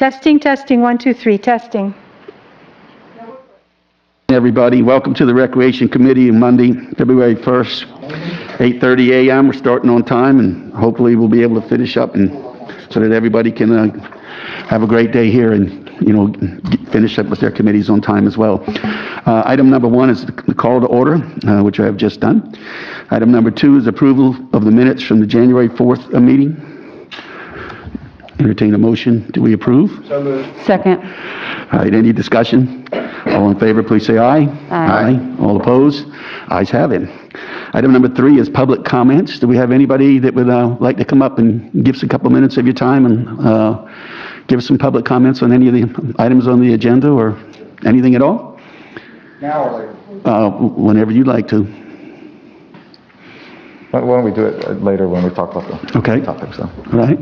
Testing, testing, 1, 2, 3, testing. Everybody, welcome to the Recreation Committee on Monday, February 1st, 8:30 a.m. We're starting on time, and hopefully we'll be able to finish up and so that everybody can have a great day here and, finish up with their committees on time as well. Item number 1 is the call to order, which I have just done. Item number 2 is approval of the minutes from the January 4th meeting. Entertain a motion. Do we approve? So moved. Second. All right, any discussion? All in favor, please say aye. Aye. All opposed? Ayes have it. Item number 3 is public comments. Do we have anybody that would like to come up and give us a couple minutes of your time and give us some public comments on any of the items on the agenda or anything at all? Now or later? Whenever you'd like to. Why don't we do it later when we talk about the Okay. topic, so. All right.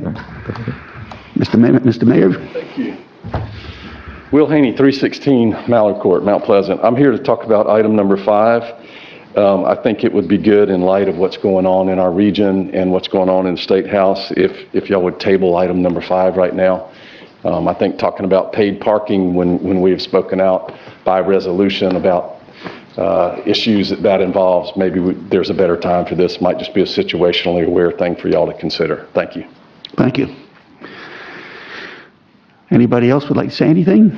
Mr. Mayor? Thank you. Will Haney, 316 Mallard Court, Mount Pleasant. I'm here to talk about item number 5. I think it would be good in light of what's going on in our region and what's going on in the State House if y'all would table item number 5 right now. I think talking about paid parking when we have spoken out by resolution about issues that involves, maybe there's a better time for this. Might just be a situationally aware thing for y'all to consider. Thank you. Thank you. Anybody else would like to say anything?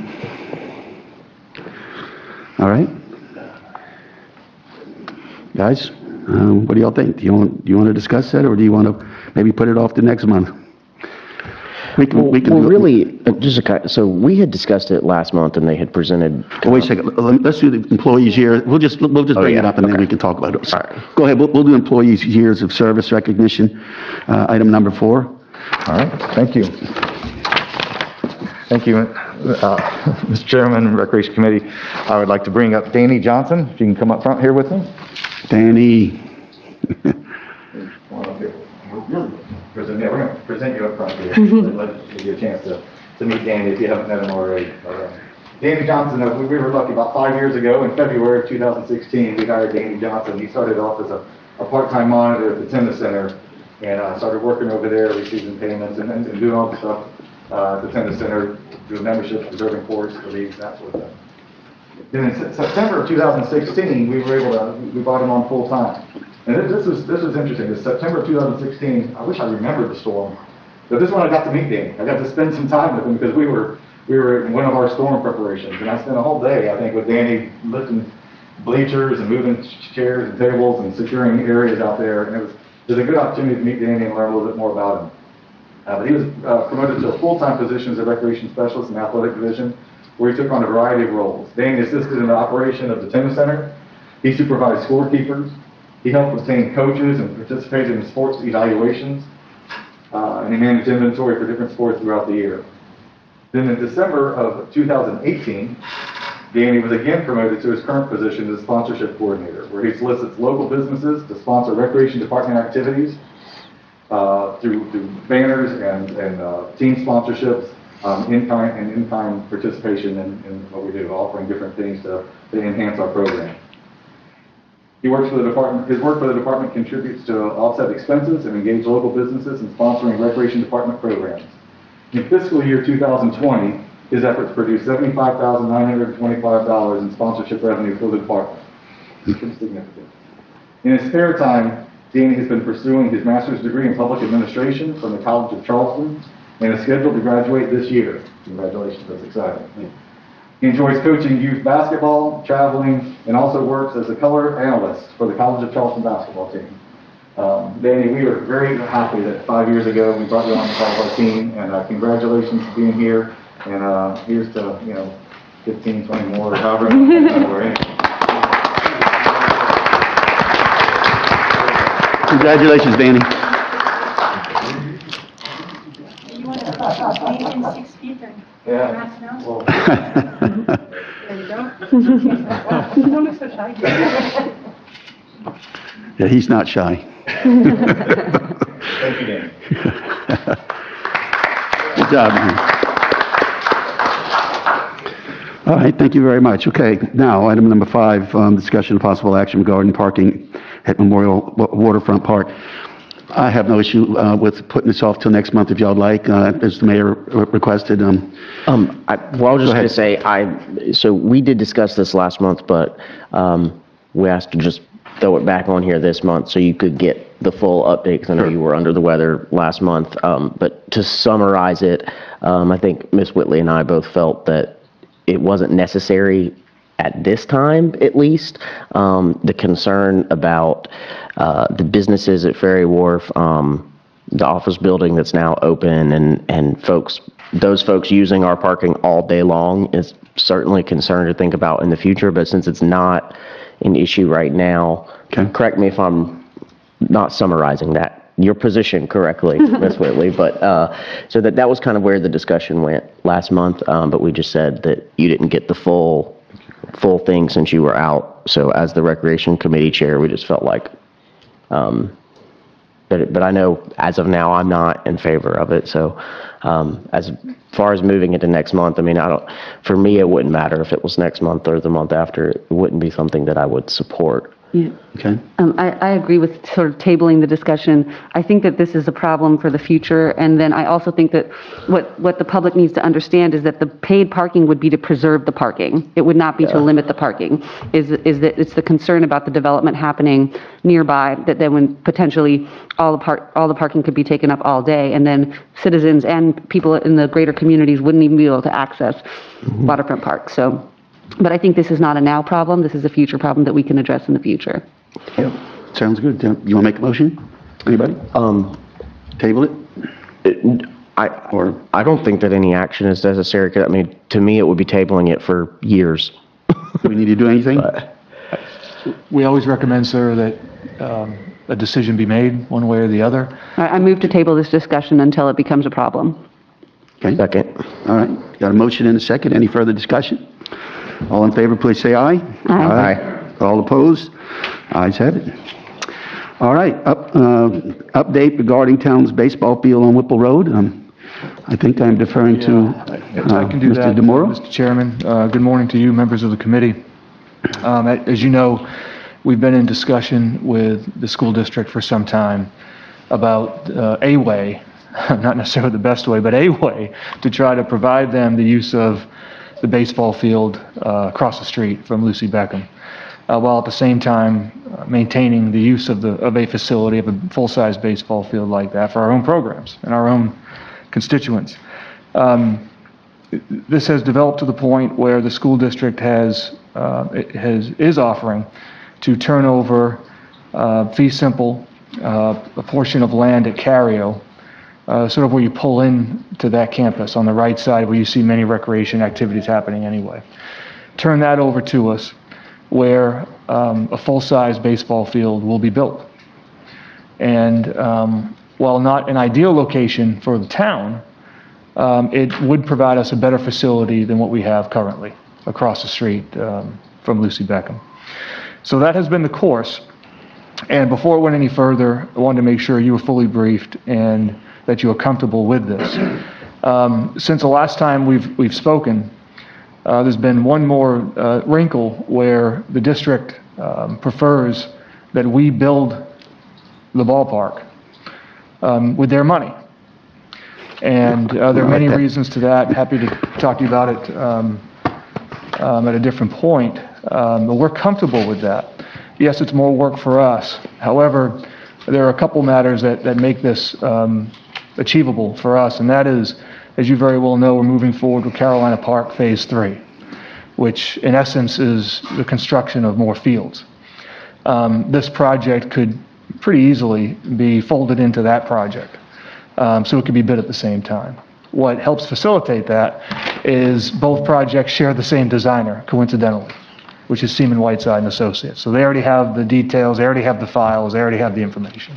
All right. Guys, what do y'all think? Do you want to discuss that, or do you want to maybe put it off to next month? We can Really, so we had discussed it last month, and they had presented. Wait a second. Let's do the employees' year. We'll just bring it up, and then we can talk about it. All right. Go ahead. We'll do employees' years of service recognition. Item number 4. All right, thank you. Thank you, Mr. Chairman, Recreation Committee. I would like to bring up Danny Johnson, if you can come up front here with me. Danny. We're going to present you up front here. Let give you a chance to meet Danny if you haven't met him already. Danny Johnson, we were lucky about 5 years ago in February of 2016, we hired Danny Johnson. He started off as a part-time monitor at the tennis center and started working over there, receiving payments and doing all the stuff at the tennis center, doing memberships, reserving courts for leagues, that sort of thing. Then in September of 2016, we brought him on full time. And this was interesting. This September of 2016, I wish I remembered the storm, but this one I got to meet Danny. I got to spend some time with him because we were in one of our storm preparations, and I spent a whole day, I think, with Danny lifting bleachers and moving chairs and tables and securing areas out there. And it was a good opportunity to meet Danny and learn a little bit more about him. But he was promoted to a full-time position as a recreation specialist in the athletic division, where he took on a variety of roles. Danny assisted in the operation of the tennis center. He supervised scorekeepers. He helped obtain coaches and participated in sports evaluations. And he managed inventory for different sports throughout the year. Then in December of 2018, Danny was again promoted to his current position as sponsorship coordinator, where he solicits local businesses to sponsor recreation department activities through banners and team sponsorships, in-kind participation in what we do, offering different things to enhance our program. He works for the department. His work for the department contributes to offset expenses and engage local businesses in sponsoring recreation department programs. In fiscal year 2020, his efforts produced $75,925 in sponsorship revenue for the department. It's pretty significant. In his spare time, Danny has been pursuing his master's degree in public administration from the College of Charleston and is scheduled to graduate this year. Congratulations, that's exciting. He enjoys coaching youth basketball, traveling, and also works as a color analyst for the College of Charleston basketball team. Danny, we are very happy that 5 years ago we brought you on to part of our team, and congratulations for being here. And here's to 15, 20 more, or however many we're in. Congratulations, Danny. You want to speak in 6 feet and Yeah. well, there you go. You don't look so shy. Yeah, he's not shy. Thank you, Danny. Good job, man. All right, thank you very much. Okay, now, item number 5, discussion of possible action regarding parking at Memorial Waterfront Park. I have no issue with putting this off till next month if y'all like, as the mayor requested. Well, I was just going to say, so we did discuss this last month, but we asked to just throw it back on here this month so you could get the full update, because I know you were under the weather last month. But to summarize it, I think Ms. Whitley and I both felt that it wasn't necessary at this time, at least. The concern about the businesses at Ferry Wharf, the office building that's now open, and those folks using our parking all day long is certainly a concern to think about in the future. But since it's not an issue right now, correct me if I'm not summarizing your position correctly, Ms. Whitley, but so that was kind of where the discussion went last month. But we just said that you didn't get the full thing since you were out. So as the Recreation Committee Chair, we just felt like, but I know as of now, I'm not in favor of it. So as far as moving into next month, I mean, for me, it wouldn't matter if it was next month or the month after. It wouldn't be something that I would support. Yeah. Okay. I agree with sort of tabling the discussion. I think that this is a problem for the future, and then I also think that what the public needs to understand is that the paid parking would be to preserve the parking. It would not be to limit the parking. Is that it's the concern about the development happening nearby, that then when potentially all the parking could be taken up all day, and then citizens and people in the greater communities wouldn't even be able to access Waterfront Park. So. But I think this is not a now problem. This is a future problem that we can address in the future. Sounds good. You want to make a motion? Anybody? Table it? I don't think that any action is necessary. 'Cause, I mean, to me, it would be tabling it for years. Do we need to do anything? We always recommend, sir, that a decision be made one way or the other. I move to table this discussion until it becomes a problem. Okay. Second. All right. Got a motion and a second. Any further discussion? All in favor, please say aye. Aye. All opposed? Ayes have it. All right, update regarding town's baseball field on Whipple Road. I think I'm deferring to I can do that, Mr. DeMoro. Mr. Chairman. Good morning to you, members of the committee. As you know, we've been in discussion with the school district for some time about a way, not necessarily the best way, but a way to try to provide them the use of the baseball field across the street from Lucy Beckham, while at the same time maintaining the use of a facility, of a full-size baseball field like that for our own programs and our own constituents. This has developed to the point where the school district is offering to turn over fee simple a portion of land at Cario, sort of where you pull in to that campus on the right side where you see many recreation activities happening anyway. Turn that over to us where a full-size baseball field will be built. And while not an ideal location for the town, it would provide us a better facility than what we have currently across the street from Lucy Beckham. So that has been the course. And before it went any further, I wanted to make sure you were fully briefed and that you are comfortable with this. Since the last time we've spoken, there's been one more wrinkle where the district prefers that we build the ballpark with their money. And there are many reasons to that. Happy to talk to you about it at a different point. But we're comfortable with that. Yes, it's more work for us. However, there are a couple matters that make this achievable for us, and that is, as you very well know, we're moving forward with Carolina Park Phase 3, which in essence is the construction of more fields. This project could pretty easily be folded into that project, so it could be bid at the same time. What helps facilitate that is both projects share the same designer, coincidentally, which is Seaman Whiteside and Associates. So they already have the details, they already have the files, they already have the information.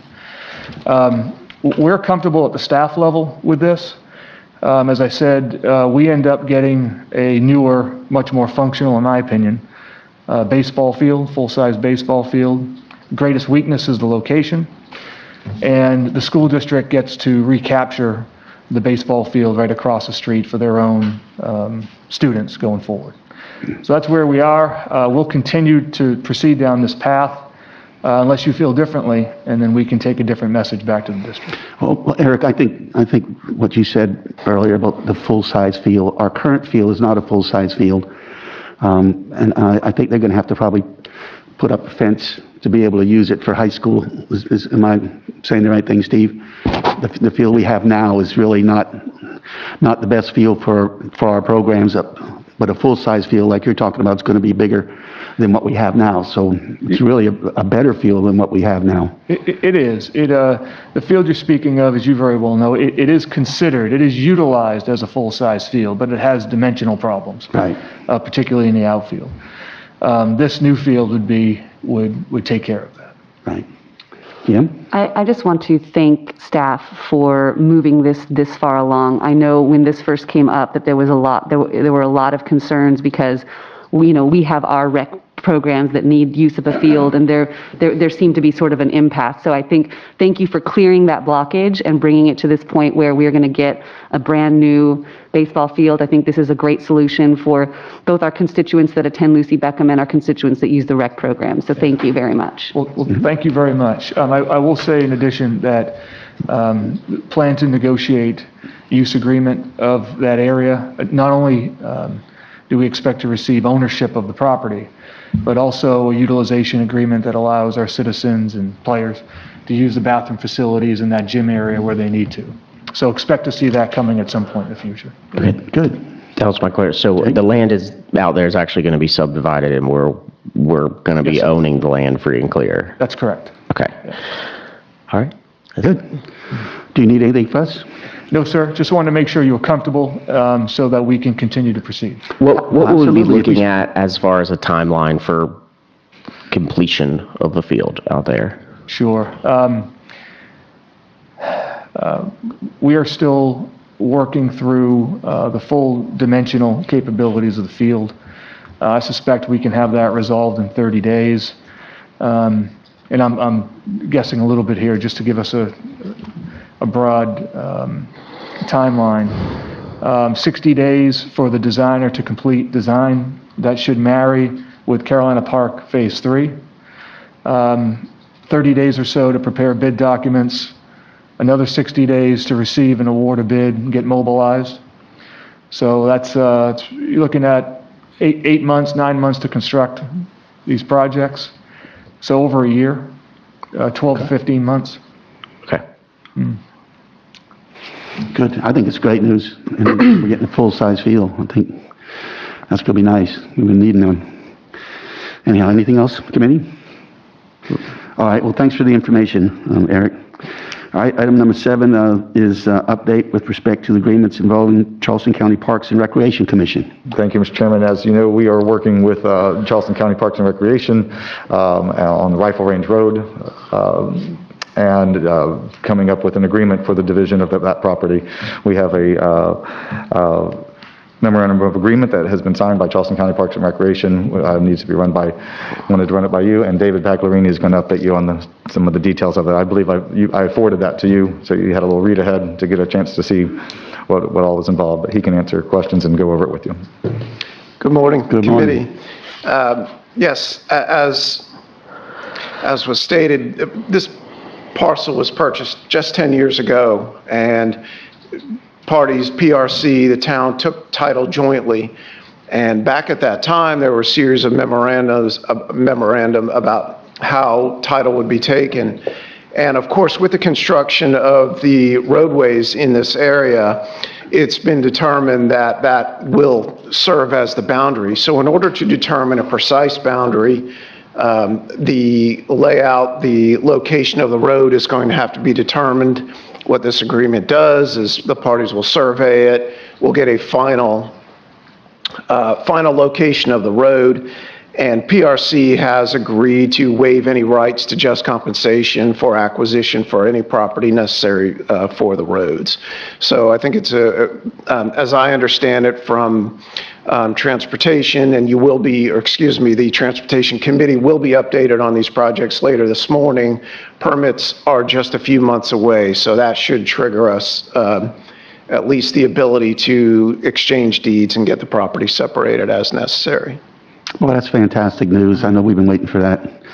We're comfortable at the staff level with this. As I said, we end up getting a newer, much more functional, in my opinion, baseball field, full-size baseball field. Greatest weakness is the location. And the school district gets to recapture the baseball field right across the street for their own students going forward. So that's where we are. We'll continue to proceed down this path. unless you feel differently, and then we can take a different message back to the district. Well, Eric, I think what you said earlier about the full-size field, our current field is not a full-size field. And I think they're going to have to probably put up a fence to be able to use it for high school. Am I saying the right thing, Steve? The field we have now is really not the best field for our programs, but a full-size field like you're talking about is going to be bigger than what we have now. So it's really a better field than what we have now. It is. The field you're speaking of, as you very well know, it is considered, it is utilized as a full-size field, but it has dimensional problems. Right. Particularly in the outfield. This new field would take care of that. Right. Yeah? I just want to thank staff for moving this far along. I know when this first came up that there were a lot of concerns because we have our rec programs that need use of a field, and there seemed to be sort of an impasse. So I thank you for clearing that blockage and bringing it to this point where we're going to get a brand new baseball field. I think this is a great solution for both our constituents that attend Lucy Beckham and our constituents that use the rec program. So thank you very much. Well, thank you very much. I will say in addition that plan to negotiate use agreement of that area. Not only do we expect to receive ownership of the property, but also a utilization agreement that allows our citizens and players to use the bathroom facilities in that gym area where they need to. So expect to see that coming at some point in the future. Good. That was my question. So the land is out there is actually going to be subdivided, and we're going to be owning the land free and clear. That's correct. Okay. All right. Good. Do you need anything from us? No, sir. Just wanted to make sure you were comfortable so that we can continue to proceed. What will we be Absolutely. looking at as far as a timeline for completion of the field out there? Sure. We are still working through the full dimensional capabilities of the field. I suspect we can have that resolved in 30 days. And I'm guessing a little bit here just to give us a broad timeline. 60 days for the designer to complete design. That should marry with Carolina Park Phase 3. 30 days or so to prepare bid documents. Another 60 days to receive and award a bid and get mobilized. So that's you're looking at 8 months, 9 months to construct these projects. So over a year, 12 to 15 months. Okay. Good. I think it's great news. And we're getting a full-size field. I think that's going to be nice. We've been needing them. Anyhow, anything else, committee? All right. Well, thanks for the information, Eric. All right. Item number 7 is update with respect to the agreements involving Charleston County Parks and Recreation Commission. Thank you, Mr. Chairman. As you know, we are working with Charleston County Parks and Recreation on the Rifle Range Road and coming up with an agreement for the division of that property. We have a memorandum of agreement that has been signed by Charleston County Parks and Recreation. Needs to be run by, wanted to run it by you, and David Paglarini is going to update you on some of the details of it. I believe I forwarded that to you, so you had a little read ahead to get a chance to see what all was involved, but he can answer questions and go over it with you. Good morning, Good committee. morning. Yes, as was stated, this parcel was purchased just 10 years ago, and parties, PRC, the town, took title jointly. And back at that time, there were a series of memorandum about how title would be taken. And of course, with the construction of the roadways in this area, it's been determined that that will serve as the boundary. So in order to determine a precise boundary, the layout, the location of the road is going to have to be determined. What this agreement does is the parties will survey it. We'll get a final location of the road, and PRC has agreed to waive any rights to just compensation for acquisition for any property necessary for the roads. So I think it's as I understand it from transportation, and you will be, or excuse me, the Transportation Committee will be updated on these projects later this morning. Permits are just a few months away, so that should trigger us at least the ability to exchange deeds and get the property separated as necessary. Well, that's fantastic news. I know we've been waiting for that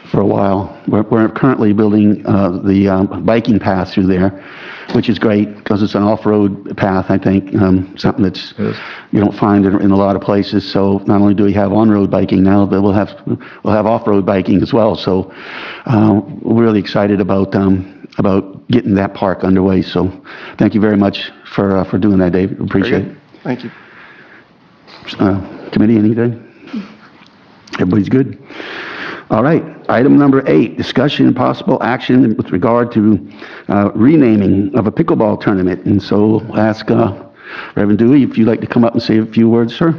for a while. We're currently building the biking path through there, which is great because it's an off-road path, I think, something that's you don't find in a lot of places. So not only do we have on-road biking now, but we'll have off-road biking as well. So we're really excited about getting that park underway. So thank you very much for doing that, Dave. Appreciate it. Thank you. Committee, anything? Everybody's good? All right. Item number 8, discussion and possible action with regard to renaming of a pickleball tournament. And so I'll ask Reverend Dewey if you'd like to come up and say a few words, sir.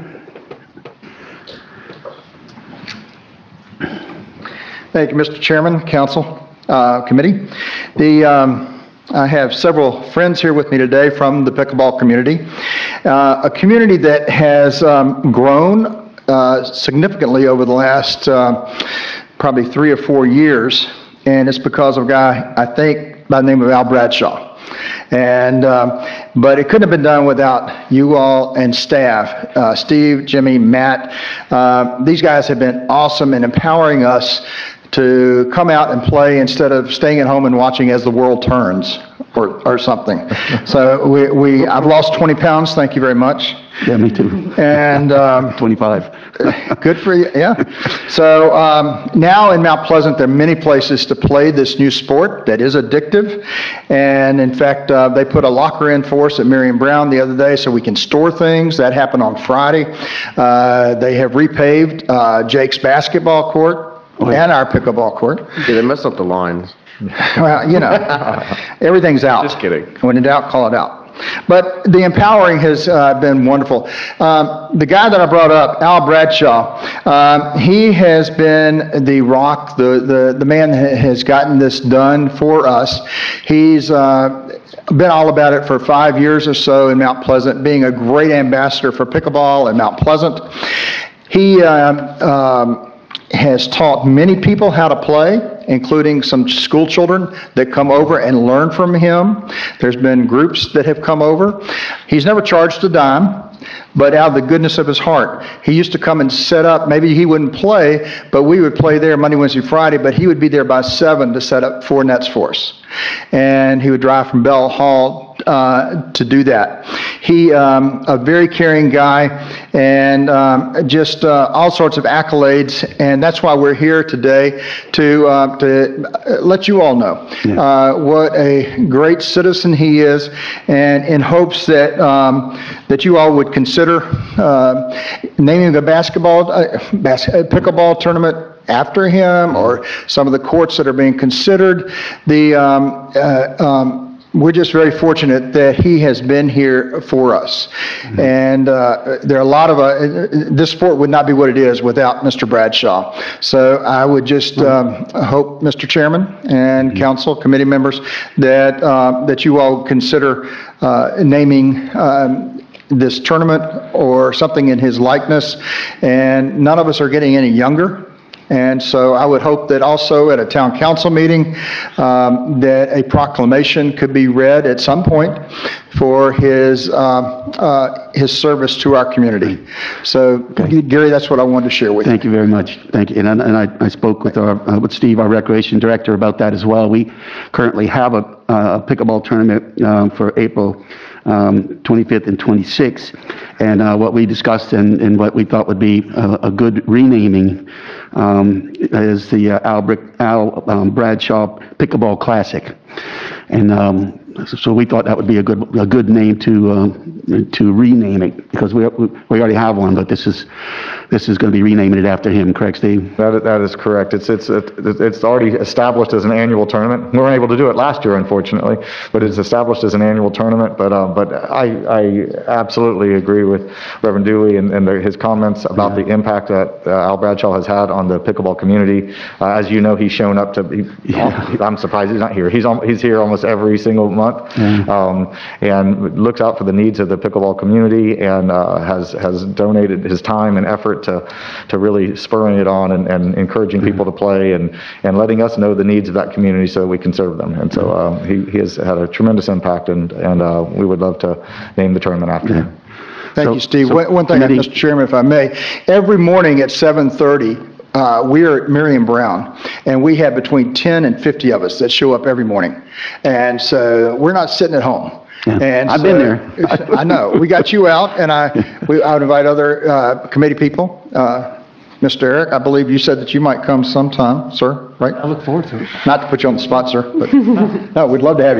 Thank you, Mr. Chairman, Council, Committee. I have several friends here with me today from the pickleball community, a community that has grown significantly over the last probably 3 or 4 years, and it's because of a guy, I think, by the name of Al Bradshaw. And but it couldn't have been done without you all and staff, Steve, Jimmy, Matt. These guys have been awesome in empowering us to come out and play instead of staying at home and watching as the world turns or something. So I've lost 20 pounds. Thank you very much. Yeah, me too. And 25. good for you. Yeah. So now in Mount Pleasant, there are many places to play this new sport that is addictive. And in fact, they put a locker in for us at Marion Brown the other day so we can store things. That happened on Friday. They have repaved Jake's basketball court and our pickleball court. Yeah, they messed up the lines. Well, you know, everything's out. Just kidding. When in doubt, call it out. But the empowering has been wonderful. The guy that I brought up, Al Bradshaw, he has been the rock, the man that has gotten this done for us. He's been all about it for 5 years or so in Mount Pleasant, being a great ambassador for pickleball in Mount Pleasant. He has taught many people how to play, including some school children that come over and learn from him. There's been groups that have come over. He's never charged a dime, but out of the goodness of his heart, he used to come and set up. Maybe he wouldn't play, but we would play there Monday, Wednesday, Friday, but he would be there by 7 to set up 4 nets for us. And he would drive from Bell Hall to do that. He, a very caring guy, and just all sorts of accolades, and that's why we're here today to let you all know what a great citizen he is, and in hopes that that you all would consider naming a pickleball tournament after him, or some of the courts that are being considered. We're just very fortunate that he has been here for us. Mm-hmm. And there are a lot of, this sport would not be what it is without Mr. Bradshaw. So I would just hope, Mr. Chairman and council committee members, that that you all consider naming this tournament or something in his likeness. And none of us are getting any younger. And so I would hope that also at a town council meeting that a proclamation could be read at some point for his service to our community. So, Gary, that's what I wanted to share with you. Thank you very much. Thank you. And I spoke with with Steve, our recreation director, about that as well. We currently have a pickleball tournament for April 25th and 26th. And what we discussed and what we thought would be a good renaming is the Al Bradshaw Pickleball Classic. And so we thought that would be a good name to rename it, because we already have one, but this is going to be renaming it after him. Correct, Steve? That is correct. It's already established as an annual tournament. We weren't able to do it last year, unfortunately, but it's established as an annual tournament. But I absolutely agree with Reverend Dewey and his comments about the impact that Al Bradshaw has had on the pickleball community. As you know, he's shown up to. I'm surprised he's not here. He's here almost every single month, and looks out for the needs of the pickleball community, and has donated his time and effort to really spurring it on and encouraging people to play and letting us know the needs of that community so that we can serve them. And so he has had a tremendous impact, and we would love to name the tournament after him. Thank you, Steve. One thing, Mr. Chairman, if I may. Every morning at 7:30, We are at Miriam Brown, and we have between 10 and 50 of us that show up every morning. And so we're not sitting at home. Yeah. And I've so- been there. I know. We got you out, and I would invite other committee people. Mr. Eric, I believe you said that you might come sometime, sir, right? I look forward to it. Not to put you on the spot, sir, but no, we'd love to have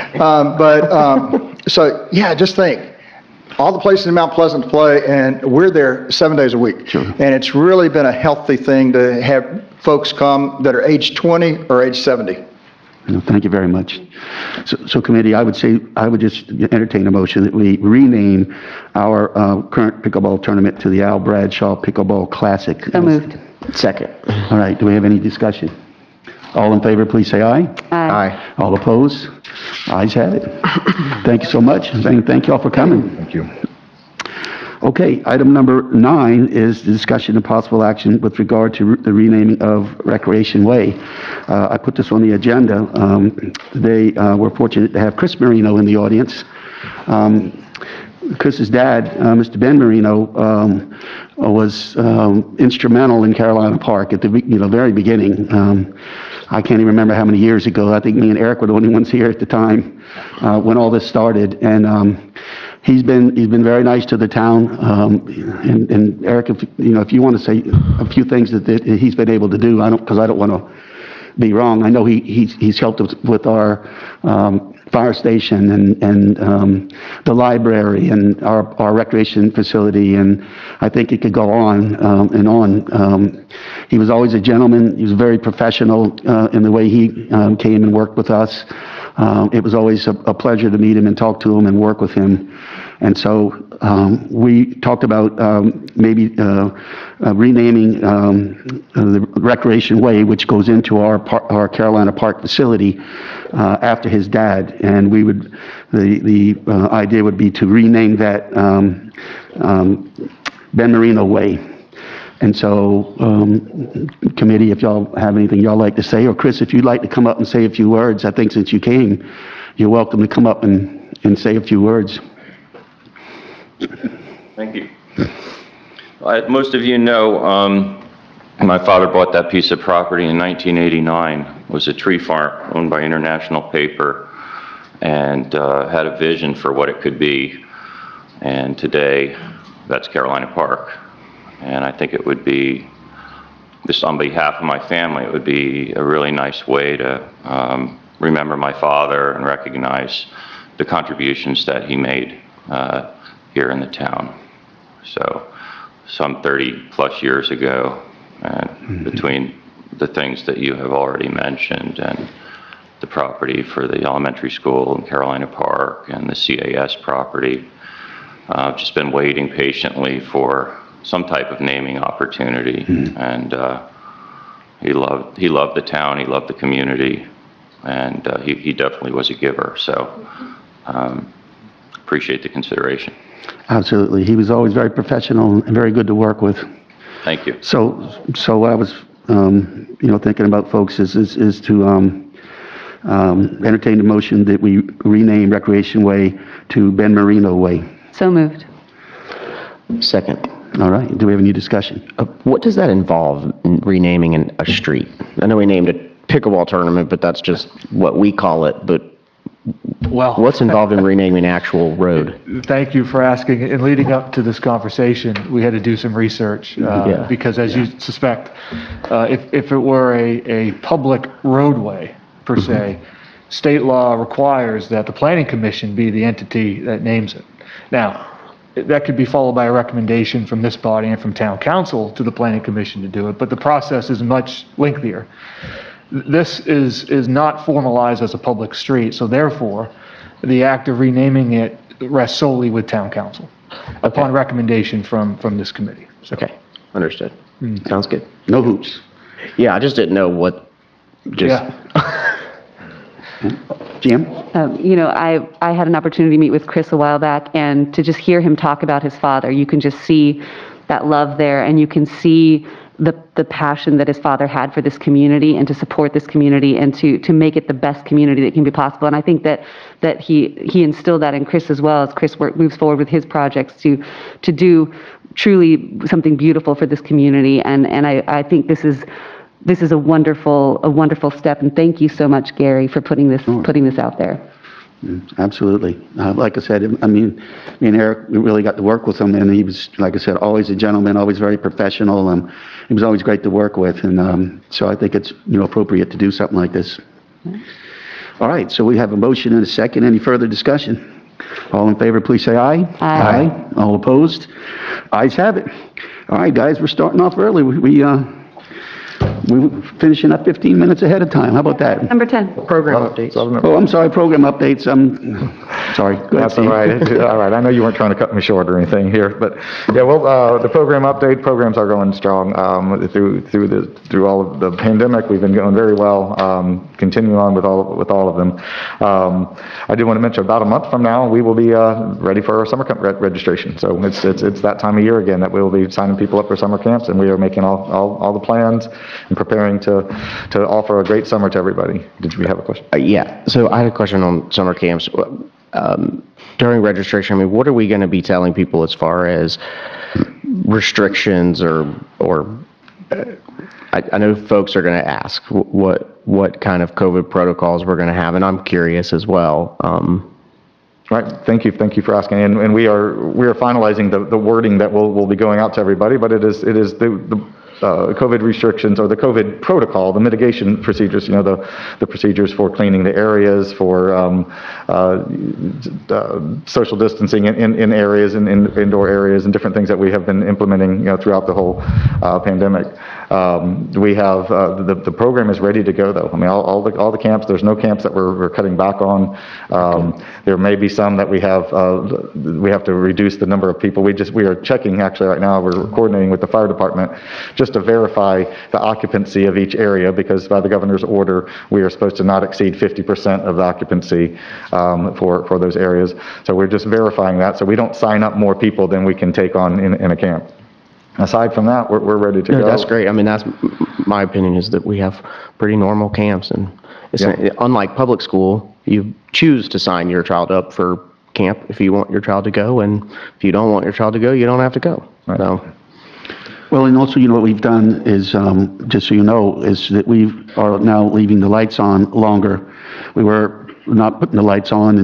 you. So, yeah, just think, all the places in Mount Pleasant to play, and we're there 7 days a week. Sure. And it's really been a healthy thing to have folks come that are age 20 or age 70. Thank you very much. So committee, I would just entertain a motion that we rename our current pickleball tournament to the Al Bradshaw Pickleball Classic. So moved. Second. All right, do we have any discussion? All in favor, please say aye. Aye. All opposed? Ayes have it. Thank you so much, and thank you all for coming. Thank you. Okay, item number 9 is the discussion of possible action with regard to the renaming of Recreation Way. I put this on the agenda. Today, we're fortunate to have Chris Marino in the audience. Chris's dad, Mr. Ben Marino, was instrumental in Carolina Park at the very beginning. I can't even remember how many years ago. I think me and Eric were the only ones here at the time when all this started. And he's been very nice to the town. And Eric, if you want to say a few things that he's been able to do, because I don't want to be wrong. I know he's helped us with our fire station and the library and our recreation facility, and I think it could go on and on. He was always a gentleman. He was very professional in the way he came and worked with us. It was always a pleasure to meet him and talk to him and work with him. And so we talked about maybe renaming the Recreation Way, which goes into our Carolina Park facility, after his dad. And the idea would be to rename that Ben Marino Way. And so, committee, if y'all have anything y'all like to say, or Chris, if you'd like to come up and say a few words, I think since you came, you're welcome to come up and say a few words. Thank you. Most of you know, my father bought that piece of property in 1989. It was a tree farm owned by International Paper, and had a vision for what it could be. And today, that's Carolina Park. And I think it would be, just on behalf of my family, it would be a really nice way to remember my father and recognize the contributions that he made here in the town. So some 30 plus years ago, and between the things that you have already mentioned and the property for the elementary school in Carolina Park and the CAS property, I've just been waiting patiently for some type of naming opportunity. And he loved the town, he loved the community, and he definitely was a giver. So appreciate the consideration. Absolutely. He was always very professional and very good to work with. Thank you. So what I was, thinking about, folks, is to entertain the motion that we rename Recreation Way to Ben Marino Way. So moved. Second. All right. Do we have any discussion? What does that involve, in renaming a street? I know we named it pickleball tournament, but that's just what we call it, but Well, what's involved in renaming an actual road? thank you for asking. In leading up to this conversation, we had to do some research, because as you suspect, if it were a public roadway, per se, state law requires that the planning commission be the entity that names it. Now, that could be followed by a recommendation from this body and from town council to the planning commission to do it, but the process is much lengthier. This is not formalized as a public street, so therefore, the act of renaming it rests solely with town council upon recommendation from this committee. So, Okay, understood. Sounds good. No hoops. Yeah, I just didn't know what, yeah. Jim? I had an opportunity to meet with Chris a while back, and to just hear him talk about his father, you can just see that love there, and you can see the passion that his father had for this community and to support this community and to make it the best community that can be possible. And I think that he instilled that in Chris as well, as Chris moves forward with his projects to do truly something beautiful for this community. And I think this is a wonderful step. And thank you so much, Gary, for putting this out there. Absolutely. Like I said, I mean, me and Eric, we really got to work with him, and he was, like I said, always a gentleman, always very professional. He was always great to work with, and so I think it's, appropriate to do something like this. All right, so we have a motion and a second. Any further discussion? All in favor, please say aye. Aye. All opposed? Ayes have it. All right, guys, we're starting off early. We're finishing up 15 minutes ahead of time. How about that? Number 10. Program updates. Oh, I'm sorry, program updates. Sorry. Go ahead, That's all Steve. right. All right. I know you weren't trying to cut me short or anything here, but yeah, well, the program update, programs are going strong, through all of the pandemic. We've been going very well, continuing on with all of them. I do want to mention about a month from now, we will be, ready for our summer camp registration. So it's that time of year again that we'll be signing people up for summer camps, and we are making all the plans and preparing to offer a great summer to everybody. Did you have a question? Yeah, so I had a question on summer camps. During registration, I mean, what are we going to be telling people as far as restrictions or I know folks are going to ask what kind of COVID protocols we're going to have, and I'm curious as well. Right. Thank you for asking. And we are finalizing the wording that will be going out to everybody, but it is the COVID restrictions or the COVID protocol, the mitigation procedures, the procedures for cleaning the areas, for social distancing in areas, in indoor areas, and different things that we have been implementing, throughout the whole pandemic. We have the program is ready to go, though. I mean, all the camps. There's no camps that we're cutting back on. There may be some that we have to reduce the number of people. We are checking actually right now. We're coordinating with the fire department just to verify the occupancy of each area, because by the governor's order, we are supposed to not exceed 50% of the occupancy for those areas. So we're just verifying that, so we don't sign up more people than we can take on in a camp. Aside from that, we're ready to go. That's great. I mean, that's my opinion, is that we have pretty normal camps, and it's unlike public school, you choose to sign your child up for camp if you want your child to go, and if you don't want your child to go, you don't have to go. Right. So. Well, and also, what we've done is, just so you know, is that we are now leaving the lights on longer. We were not putting the lights on,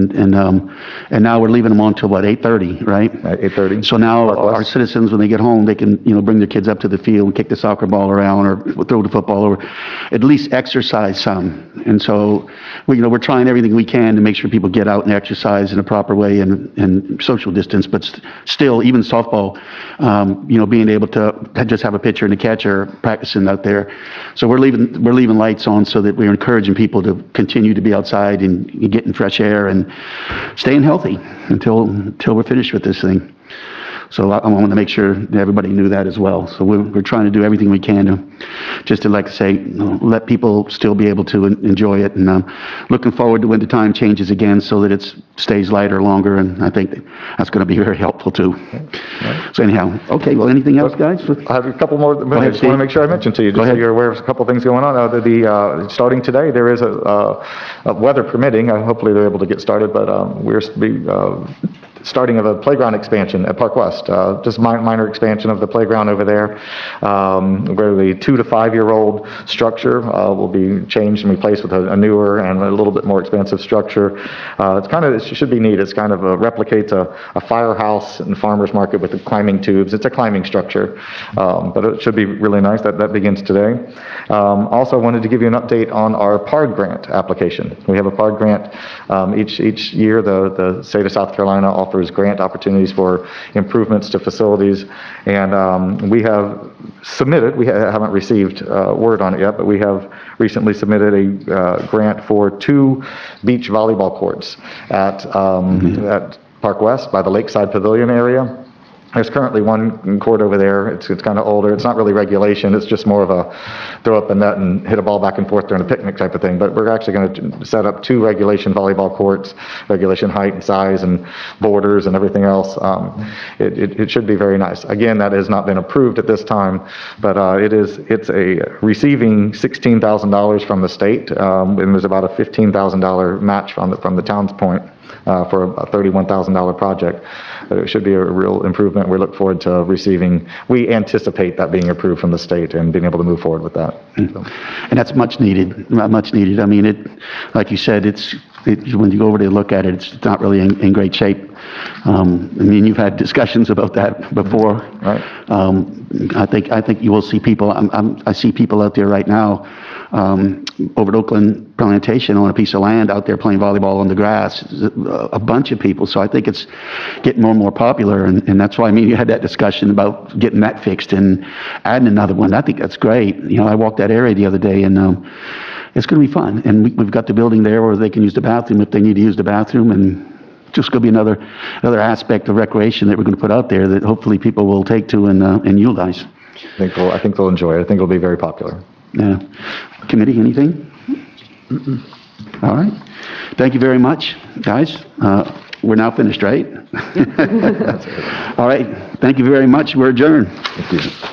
and now we're leaving them on till what, 8:30, right? 8:30. So now our citizens, when they get home, they can, bring their kids up to the field and kick the soccer ball around or throw the football, or at least exercise some. And so, we're trying everything we can to make sure people get out and exercise in a proper way and social distance, but still, even softball, being able to just have a pitcher and a catcher practicing out there. So we're leaving lights on so that we're encouraging people to continue to be outside and getting fresh air and staying healthy until we're finished with this thing. So I want to make sure that everybody knew that as well. So we're trying to do everything we can to like I say, let people still be able to enjoy it. And looking forward to when the time changes again so that it stays lighter longer. And I think that's going to be very helpful too. Right. So anyhow, okay, well, anything else, guys? I have a couple more, but I just want to make sure I mention to you, just so you're aware of a couple of things going on. Starting today, there is a weather permitting, hopefully they're able to get started, but we're starting of a playground expansion at Park West, just minor expansion of the playground over there, where the 2 to 5 year old structure will be changed and replaced with a newer and a little bit more expansive structure. It should be neat. It's kind of replicates a firehouse and farmer's market with the climbing tubes. It's a climbing structure, but it should be really nice. That begins today. Also wanted to give you an update on our PARG grant application. We have a PARG grant each year. The state of South Carolina offers grant opportunities for improvements to facilities, and we have submitted, we haven't received word on it yet, but we have recently submitted a grant for 2 beach volleyball courts at Park West by the Lakeside Pavilion area. There's currently one court over there. It's kind of older. It's not really regulation. It's just more of a throw up a net and hit a ball back and forth during a picnic type of thing. But we're actually going to set up 2 regulation volleyball courts, regulation height and size and borders and everything else. It should be very nice. Again, that has not been approved at this time, but it's receiving $16,000 from the state, and there's about a $15,000 match from the town's point. For a $31,000 project. It should be a real improvement. We look forward to we anticipate that being approved from the state and being able to move forward with that. So. And that's much needed, much needed. I mean, like you said, when you go over to look at it, it's not really in great shape. I mean, you've had discussions about that before. Right. I think you will see people, I see people out there right now, over at Oakland Plantation on a piece of land out there playing volleyball on the grass, a bunch of people. So I think it's getting more and more popular, and that's why, I mean, you had that discussion about getting that fixed and adding another one. I think that's great. You know, I walked that area the other day, and it's going to be fun. And we've got the building there where they can use the bathroom if they need to use the bathroom, and just going to be another aspect of recreation that we're going to put out there that hopefully people will take to and utilize. I think they'll enjoy it. I think it'll be very popular. Yeah. Committee, anything? All right. Thank you very much, guys. We're now finished, right? All right. Thank you very much. We're adjourned. Thank you.